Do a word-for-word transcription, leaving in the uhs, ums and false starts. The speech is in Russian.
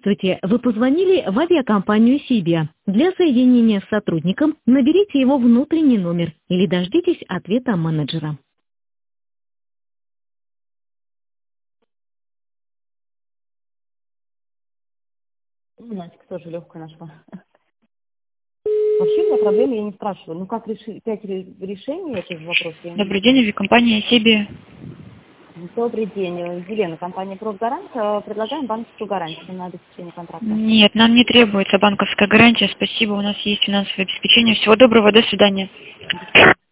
Здравствуйте, вы позвонили в авиакомпанию Сибиа. Для соединения с сотрудником наберите его внутренний номер или дождитесь ответа менеджера. Ну, Настя тоже легкая нашла. Вообще у меня проблемы я не спрашиваю. Ну как реши, пять ре- решений этих вопросов? Я не... Добрый день, авиакомпания Сибиа. Добрый день, Елена, компания «Профгарант». Э, Предлагаем банковскую гарантию на обеспечение контракта. Нет, нам не требуется банковская гарантия. Спасибо, у нас есть финансовое обеспечение. Всего доброго, до свидания.